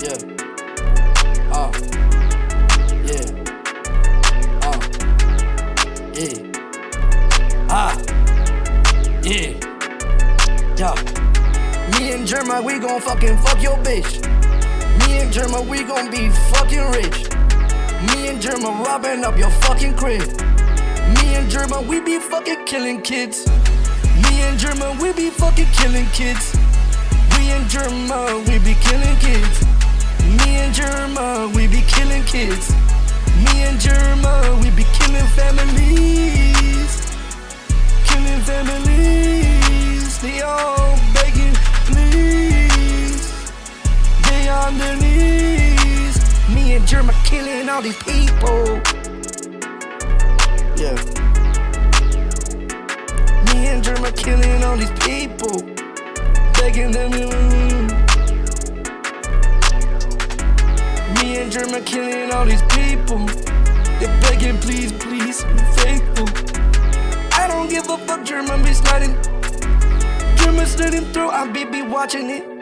Yeah. Uh. Yeah. Yeah. Yeah. Yeah. Me and Germa, we gon' fucking fuck your bitch. Me and Germa, we gon' be fucking rich. Me and Germa robbing up your fucking crib. Me and Germa, we be fucking killing kids. Me and Germa, we be fucking killing kids. We and Germa, we be killing kids. Me and Germa, we be killing kids. Me and Germa, we be killing families. Killing families. They all begging, please. They on their knees. Me and Germa killing all these people. Yeah. Me and Germa killing all these people. Begging them. Me and Germa killing all these people. They're begging, please, please, be faithful. I don't give a fuck, Germa be sliding. Germa sliding through, I be watching it.